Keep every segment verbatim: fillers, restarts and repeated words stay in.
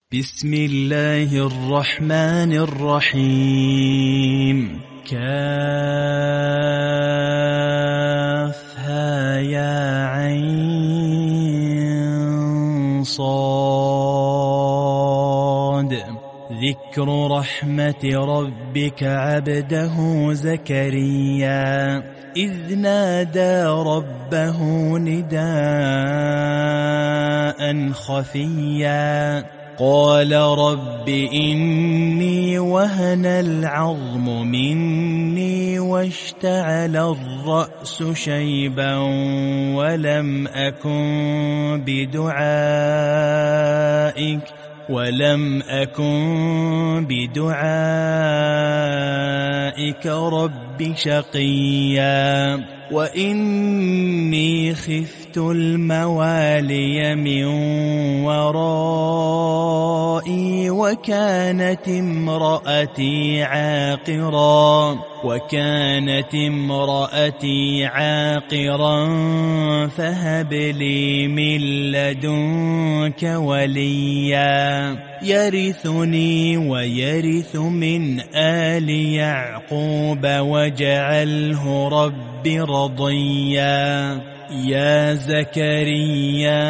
بسم الله الرحمن الرحيم. كافها يا عين صاد. ذكر رحمة ربك عبده زكريا إذ نادى ربه نداء خفيا قال رب إني وهن العظم مني واشتعل الرأس شيبا ولم أكن بدعائك ولم أكن بدعائك رب شقيا وإني خفت الموالي من ورائي وكانت امرأتي عاقرا وكانت امرأتي عاقرا فهب لي من لدنك وليا يرثني ويرث من آل يعقوب واجعله رب رضيا. يا زكريا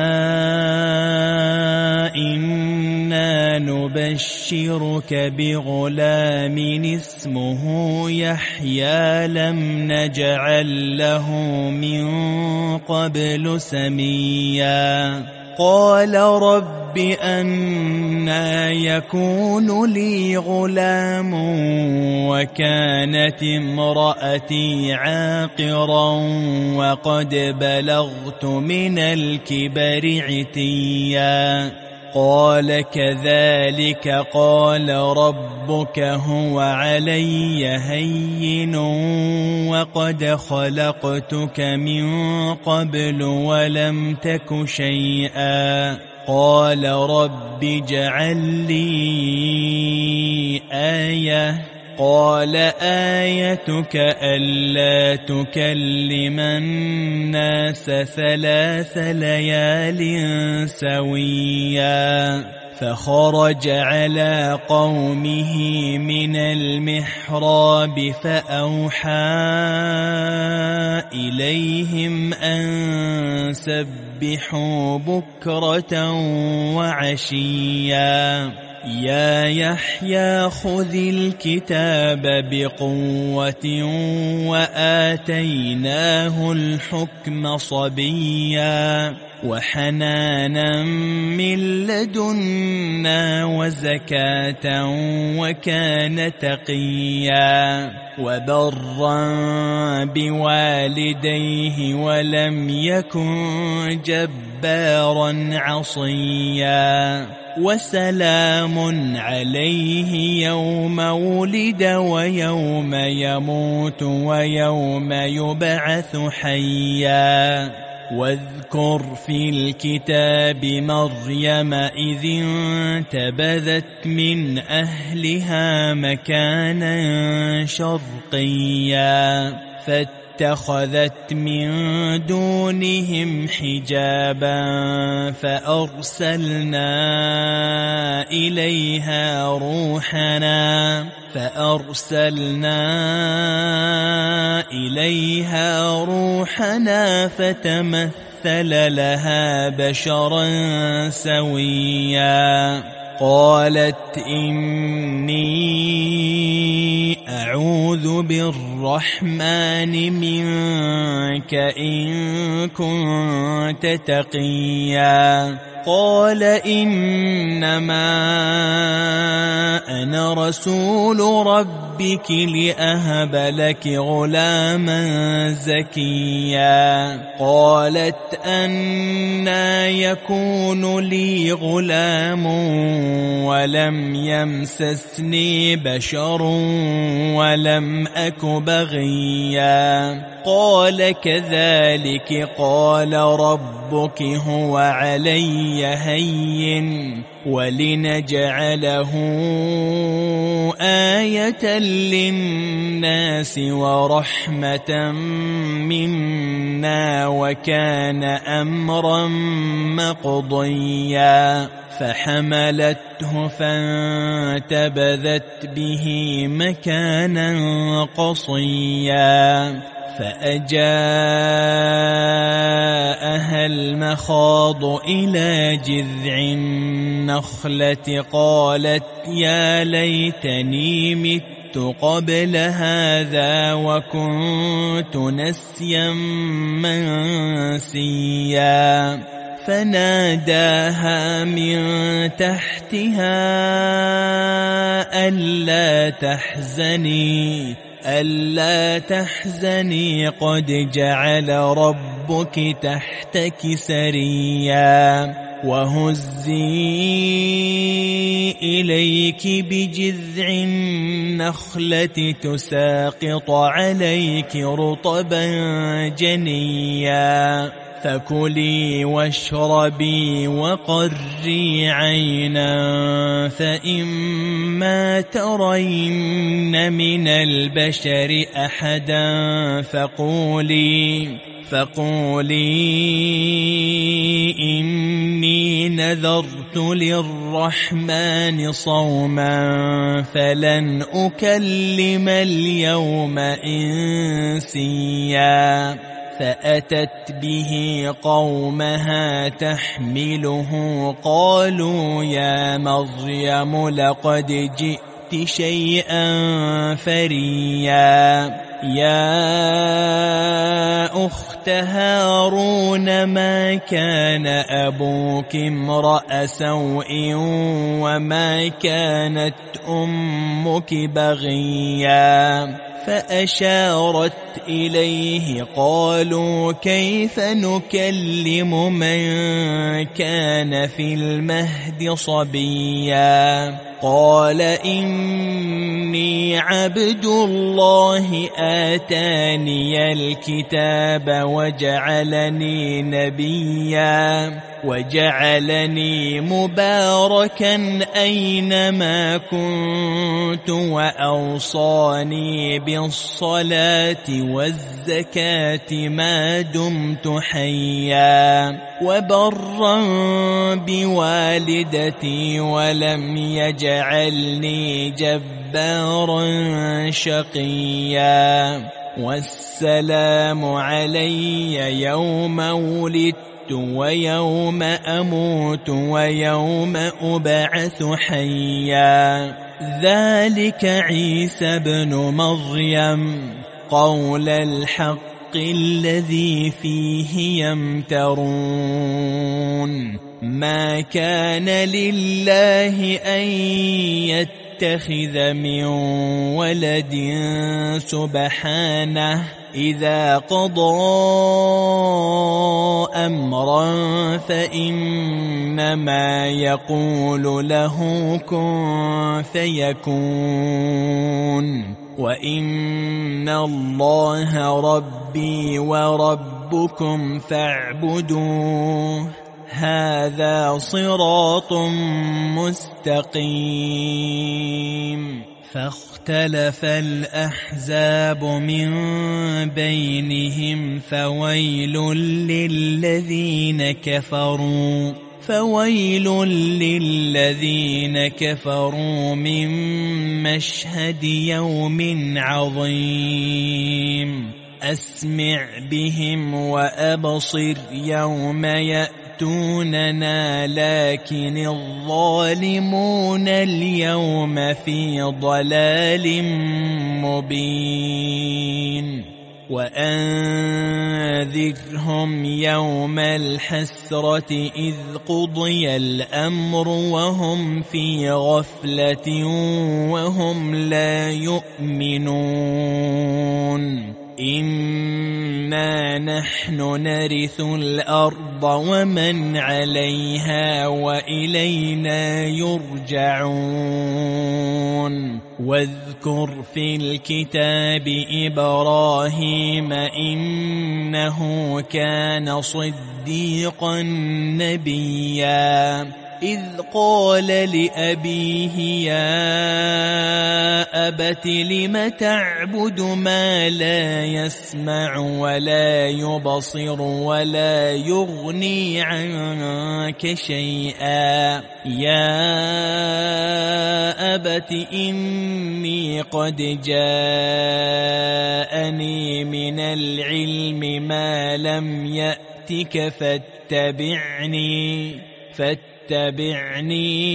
إنا نبشرك بغلام اسمه يحيى لم نجعل له من قبل سميا قال رب أنى يكون لي غلام وكانت امرأتي عاقرا وقد بلغت من الكبر عتيا قال كذلك قال ربك هو علي هين وقد خلقتك من قبل ولم تك شيئا قال رب اجعل لي آية قال آيتك ألا تكلم الناس ثلاث ليال سويا فخرج على قومه من المحراب فأوحى إليهم أن سبحوا بكرة وعشيا يا يحيى خذ الكتاب بقوة وآتيناه الحكم صبيا وحنانا من لدنا وزكاة وكان تقيا وبرا بوالديه ولم يكن جبارا عصيا وسلام عليه يوم ولد ويوم يموت ويوم يبعث حيا واذكر في الكتاب مريم إذ انتبذت من أهلها مكانا شرقيا فاتخذت من دونهم حجابا فأرسلنا إليها روحنا فأرسلنا إليها روحنا فتمثل لها بشرا سويا قالت إني أعوذ بالرحمن منك إن كنت تقيا قال إنما أنا رسول ربك لأهب لك غلاما زكيا قالت أنى يكون لي غلام ولم يمسسني بشر ولم أك بغيا قال كذلك قال ربك هو علي هين ولنجعله آية للناس ورحمة منا وكان أمرا مقضيا فحملته فانتبذت به مكانا قصيا فأجاءها المخاض إلى جذع النخلة قالت يا ليتني مت قبل هذا وكنت نسيا منسيا فناداها من تحتها ألا تحزني ألا تحزني قد جعل ربك تحتك سريا وهزي إليك بجذع النخلة تساقط عليك رطبا جنيا فكلي واشربي وقري عينا فإما ترين من البشر أحدا فقولي فقولي إني نذرت للرحمن صوما فلن أكلم اليوم إنسيا فأتت به قومها تحمله قالوا يا مريم لقد جئت شيئا فريا يا أخت هارون ما كان أبوك امرأ سوء وما كانت أمك بغيا فأشارت إليه قالوا كيف نكلم من كان في المهد صبيا قال إني عبد الله آتاني الكتاب وجعلني نبيا وجعلني مباركا أينما كنت وأوصاني بالصلاة والزكاة ما دمت حيا وبرا بوالدتي ولم يجعلني جبارا شقيا والسلام علي يوم ولدت ويوم أموت ويوم أبعث حيا ذلك عيسى بن مريم قول الحق الذي فيه يمترون ما كان لله أن يتخذ من ولد سبحانه إذا قضى أمرا فإنما يقول له كن فيكون وإن الله ربي وربكم فاعبدوه هذا صراط مستقيم فاختلف الأحزاب من بينهم فويل للذين كفروا فويل للذين كفروا من مشهد يوم عظيم أسمع بهم وأبصر يوم يأتوننا لكن الظالمون اليوم في ضلال مبين وأنذرهم يوم الحسرة إذ قضي الأمر وهم في غفلة وهم لا يؤمنون إنا نحن نرث الأرض ومن عليها وإلينا يرجعون واذكر في الكتاب إبراهيم إنه كان صديقا نبيا إذ قال لأبيه يا أبت لم تعبد ما لا يسمع ولا يبصر ولا يغني عنك شيئا يا أبت إني قد جاءني من العلم ما لم يأتك فاتبعني فاتبعني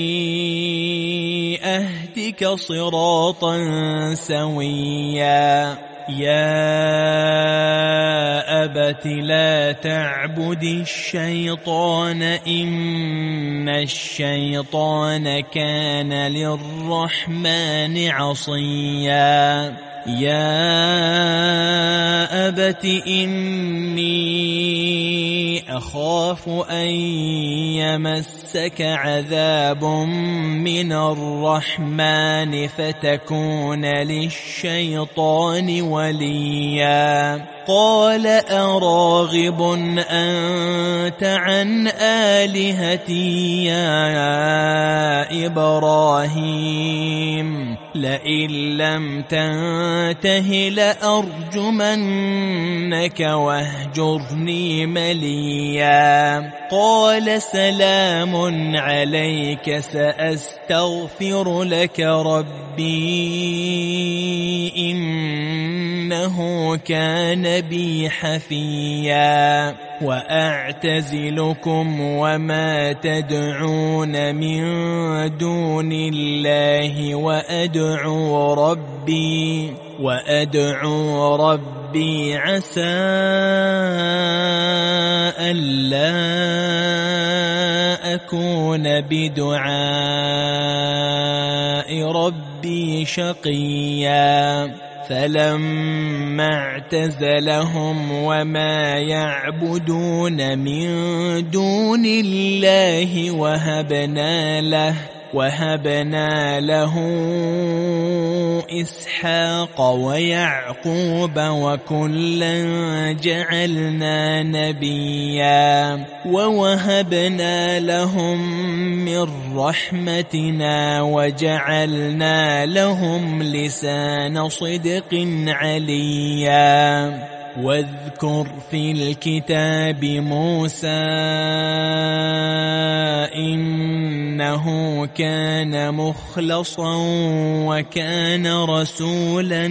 أهدك صراطا سويا يا أبت لا تعبد الشيطان إن الشيطان كان للرحمن عصيا يا أبت إني أخاف أن يمسك عذاب من الرحمن فتكون للشيطان وليا قال أراغب أنت عن آلهتي يا إبراهيم لئن لم تنته لأرجمنك واهجرني مليا قال سلام عليك سأستغفر لك ربي إنه كان بي حفيا وأعتزلكم وما تدعون من دون الله وأدعو ربي وأدعو ربي عسى ألا أكون بدعاء ربي شقيا فلما اعتزلهم وما يعبدون من دون الله وهبنا له وهبنا له إسحاق ويعقوب وكلا جعلنا نبيا ووهبنا لهم من رحمتنا وجعلنا لهم لسان صدق عليا واذكر في الكتاب موسى إنه كان مخلصا وكان رسولا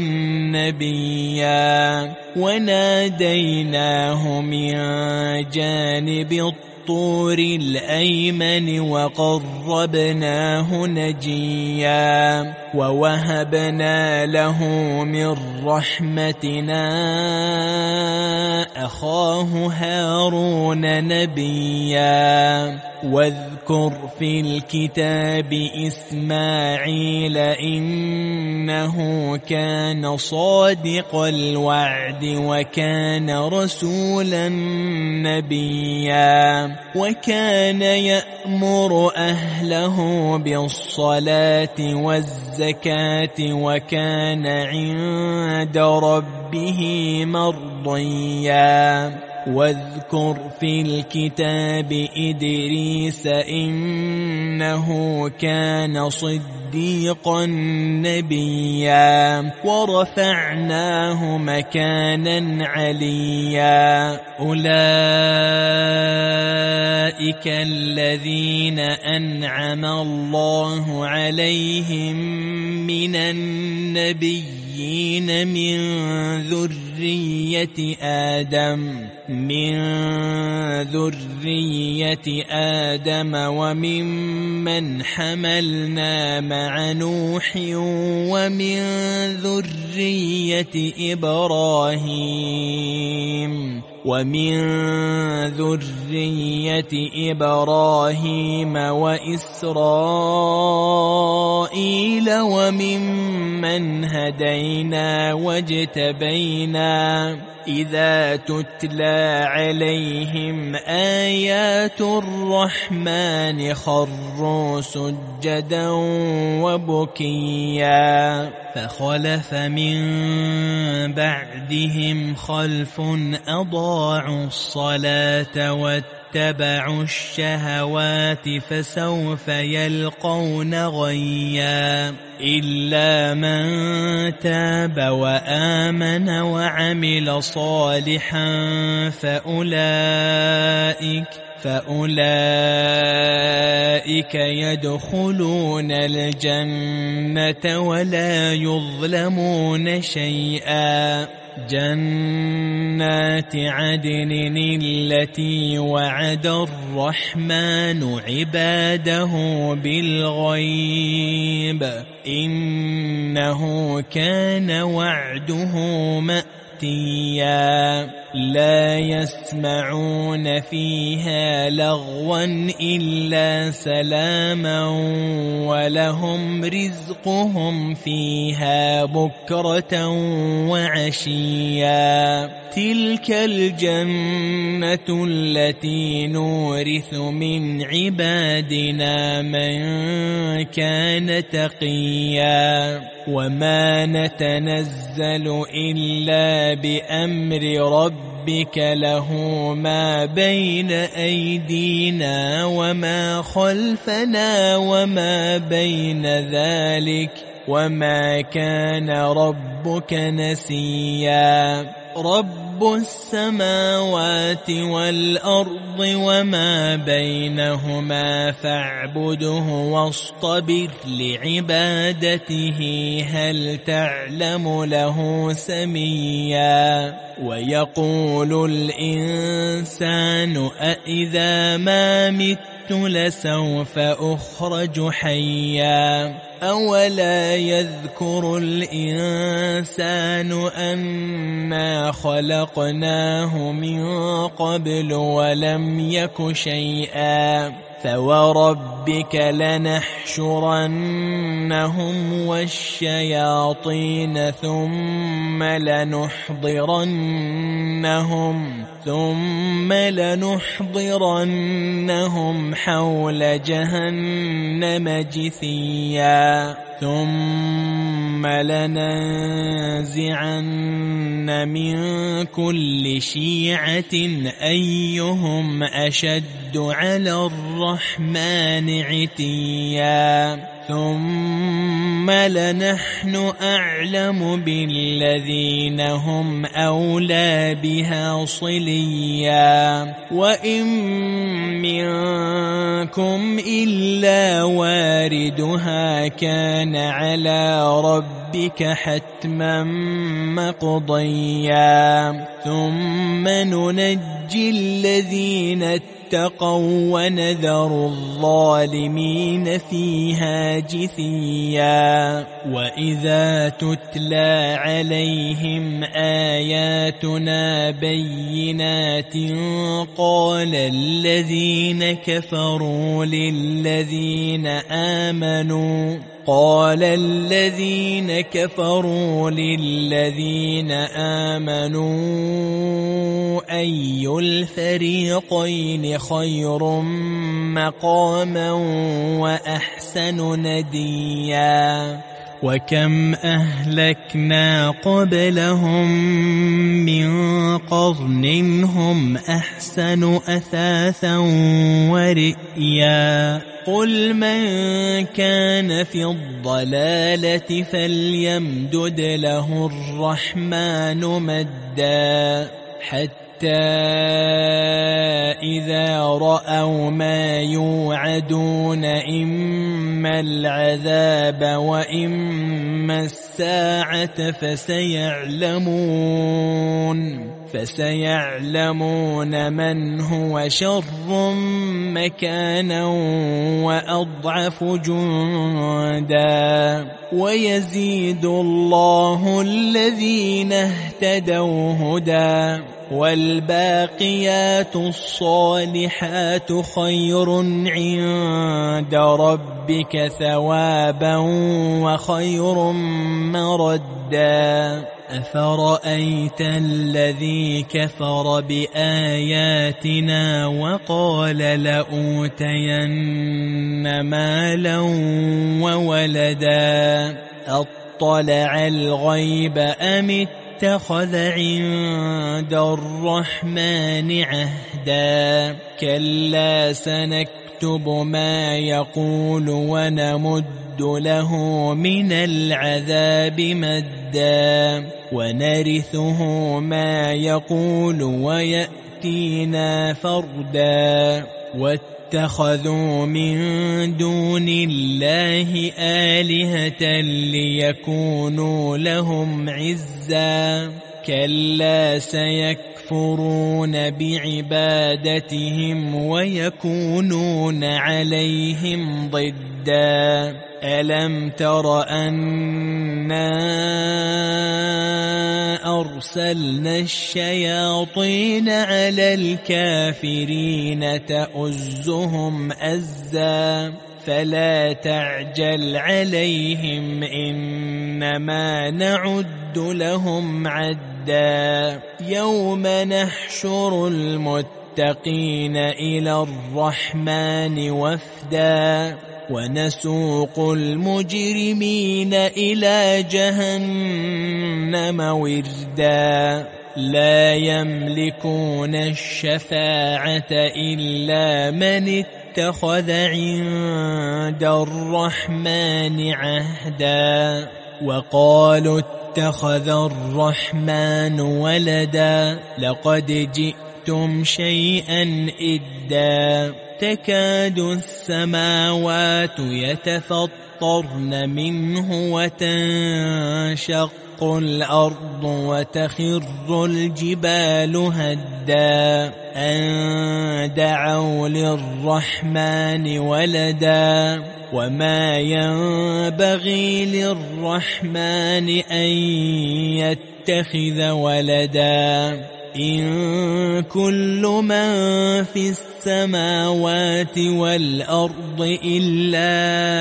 نبيا وناديناه من جانب الطور الأيمن وقربناه نجيا ووهبنا له من رحمتنا أخاه هارون نبيا واذكر في الكتاب إسماعيل إنه كان صادق الوعد وكان رسولا نبيا وكان يأمر أهله بالصلاة والزكاة وكان عند ربه مرضيا واذكر في الكتاب إدريس إنه كان صديقا نبيا ورفعناه مكانا عليا أولئك الذين أنعم الله عليهم من النبيين من ذرية آدم من ذرية آدم وممن حملنا مع نوح ومن ذرية إبراهيم ومن ذرية إبراهيم وإسرائيل وممن هدينا واجتبينا إذا تتلى عليهم آيات الرحمن خروا سجدا وبكيا فخلف من بعدهم خلف أضاعوا الصلاة واتبعوا واتبعوا الشهوات فسوف يلقون غيا إلا من تاب وآمن وعمل صالحا فأولئك فأولئك يدخلون الجنة ولا يظلمون شيئا جنات عدن التي وعد الرحمن عباده بالغيب إنه كان وعده مأتيا لا يسمعون فيها لغوا إلا سلاما ولهم رزقهم فيها بكرة وعشيا تلك الجنة التي نورث من عبادنا من كان تقيا وما نتنزل إلا بأمر ربك له ما بين أيدينا وما خلفنا وما بين ذلك وما كان ربك نسيا رب السماوات والأرض وما بينهما فاعبده واصطبر لعبادته هل تعلم له سميا ويقول الإنسان أإذا ما مت لسوف أخرج حيا أولا يذكر الإنسان أنا خلقناه من قبل ولم يك شيئا فوربك لنحشرنهم والشياطين ثم لنحضرنهم ثم لنحضرنهم حول جهنم جثيا ثم لننزعن من كل شيعة أيهم أشد على الرحمن عتيا ثم لنحن أعلم بالذين هم أولى بها صليا وإن منكم إلا واردها كان على ربك حتما مقضيا ثم ننجي الذين اتقوا ونذر الظالمين فيها جثيا وإذا تتلى عليهم آياتنا بينات قال الذين كفروا للذين آمنوا قال الذين كفروا للذين آمنوا أي الفريقين خير مقاما وأحسن نديا وكم أهلكنا قبلهم من قرن هم أحسن أثاثا ورئيا قل من كان في الضلالة فليمدد له الرحمن مدا حتى إذا رأوا ما يوعدون إما العذاب وإما الساعة فسيعلمون فسيعلمون من هو شر مكانا وأضعف جندا ويزيد الله الذين اهتدوا هدى والباقيات الصالحات خير عند ربك ثوابا وخير مردا أفرأيت الذي كفر بآياتنا وقال لأوتين مالا وولدا أطلع الغيب أم اتخذ عند الرحمن عهدا كلا سنكتب ما يقول ونمد له من العذاب مدا ونرثه ما يقول ويأتينا فردا واتخذوا من دون الله آلهة ليكونوا لهم عزا كلا سيكفرون بعبادتهم ويكونون عليهم ضدا ألم تر أنا أرسلنا الشياطين على الكافرين تؤزهم أزا فلا تعجل عليهم إنما نعد لهم عدا يوم نحشر المتقين إلى الرحمن وفدا ونسوق المجرمين إلى جهنم وردا لا يملكون الشفاعة إلا من اتخذ عند الرحمن عهدا وقالوا اتخذ الرحمن ولدا لقد جئتم شيئا إدا تكاد السماوات يتفطرن منه وتنشق الأرض وتخر الجبال هدا أن دعوا للرحمن ولدا وما ينبغي للرحمن أن يتخذ ولدا إن كل من في السماوات والأرض إلا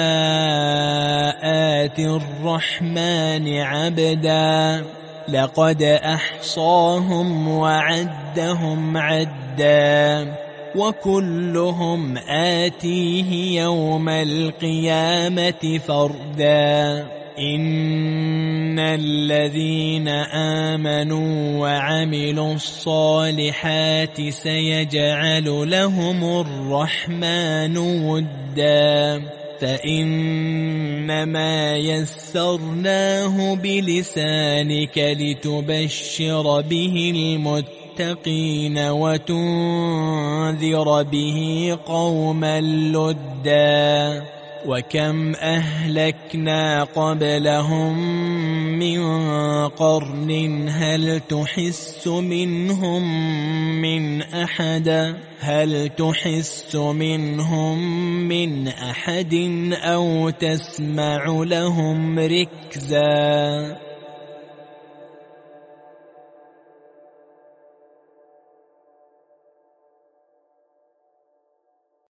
آتي الرحمن عبدا لقد أحصاهم وعدهم عدا وكلهم آتيه يوم القيامة فردا إن الذين آمنوا وعملوا الصالحات سيجعل لهم الرحمن ودا فإنما يسرناه بلسانك لتبشر به المتقين وتنذر به قوما لدا وكم أهلكنا قبلهم من قرن هل تحس منهم من أحد هل تحس منهم من أحد أو تسمع لهم ركزا